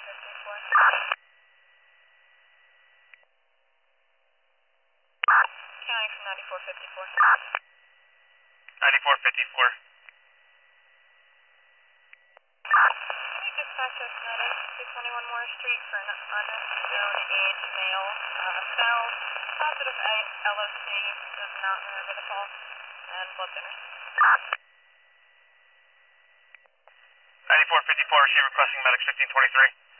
Counting from 9454. 9454. Dispatch us 221 Moore Street for an unknown age male. Found positive LOC, does not remember the fall, and blood thinners. 9454, she requesting medic 1623.